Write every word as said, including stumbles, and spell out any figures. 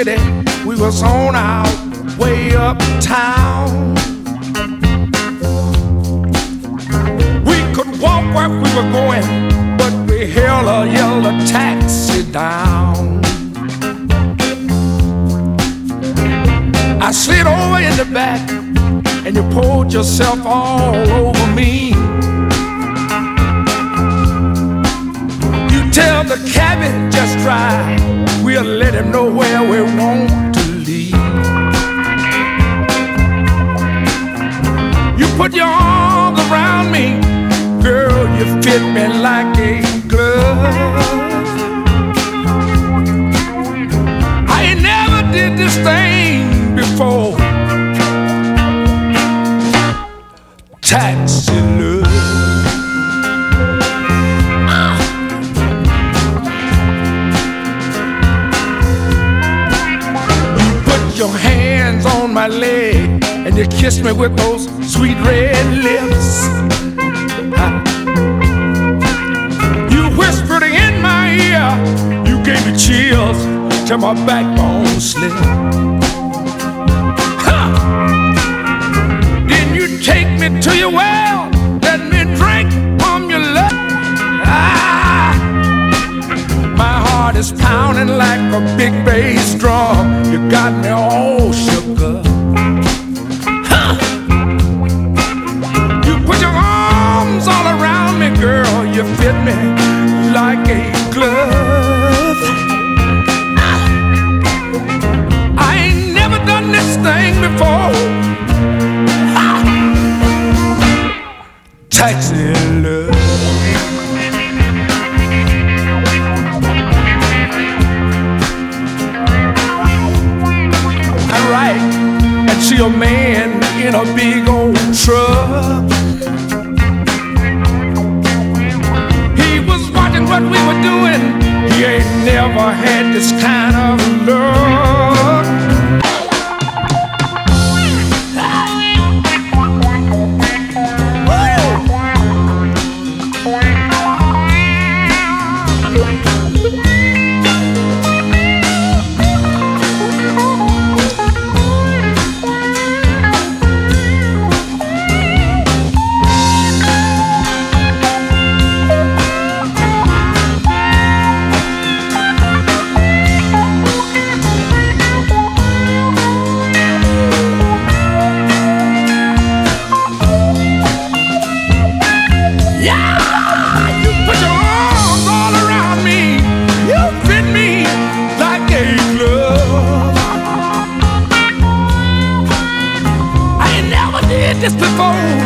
city, we was on our way uptown. We could walk where we were going, but we held a yellow taxi down. I slid over in the back, and you poured yourself all over me. You tell the cabin just drive, we'll let him know where we want to leave. You put your arms around me, girl, you fit me like a glove. I ain't never did this thing before. Taxi love. Ah. You put your hands on my leg and you kissed me with those sweet red lips. Ah. You whispered in my ear, you gave me chills till my backbone slipped. Take me to your well, let me drink from your love. Ah, my heart is pounding like a big bass drum. You got me all shook up. Huh. You put your arms all around me, girl. You fit me like a glove. Ah, I ain't never done this thing before. Taxi love. I write and see a man in a big old truck. He was watching what we were doing. He ain't never had this kind of luck. This before.